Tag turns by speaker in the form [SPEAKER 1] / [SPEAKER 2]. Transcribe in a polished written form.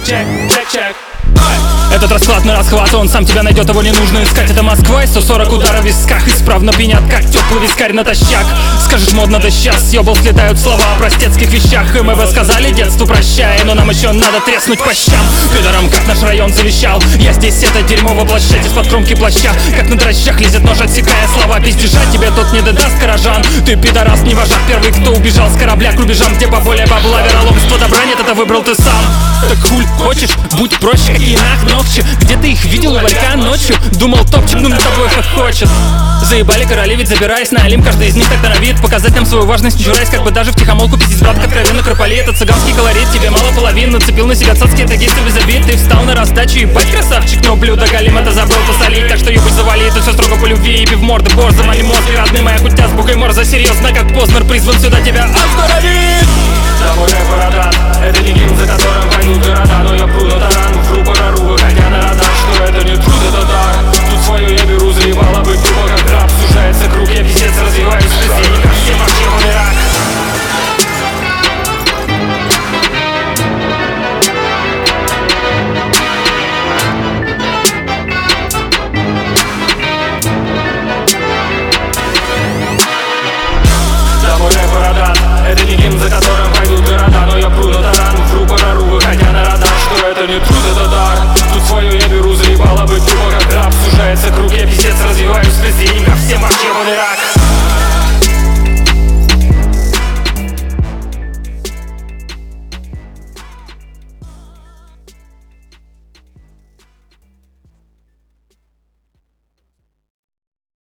[SPEAKER 1] чек, чек, чек. Этот расклад на расхват, он сам тебя найдет, его не нужно искать. Это Москва и 140 ударов в висках, исправно пьянят, как теплый вискарь натощак. Скажешь модно, да сейчас съебал, слетают слова о простецких вещах. И мы бы сказали детству прощай, но нам еще надо треснуть по щам. Пидорам, как наш район завещал, я здесь это дерьмо воплощать из-под кромки плаща. Как на дрожжах лезет нож, отсекая слова. Пиздежа тебе тот не даст, каражан. Ты пидорас, не вожак, первый, кто убежал с корабля к рубежам, где поболее бабла. Вероломство добра нет, это выбрал ты сам. Так хуль хочешь, будь проще, какие нахнохчи. Где ты их видел у ларька ночью? Думал топчик, ну над тобой хохочет. Заебали короли, ведь забираясь на Олимп, каждый из них так норовит показать нам свою важность, не чураясь, как бы даже втихомолку пиздить бабка откровенно кропали. Это цыганский колорит, тебе мало половин. Нацепил на себя цацки, это гейсы без обид. Ты встал на раздачу, ебать красавчик, но блюдо галим это забыл посолить. Так что ебать завали, это все строго по любви. Еби в морды, бор, завали мозг, и родный моя кутя с бухой морза. Серьезно, как Познер призван сюда тебя оздоровить. Домой рэп борода, это не гимн, за которым пойдут города. Но я пру на таран, вру по жару, выходя на радар, что это не true.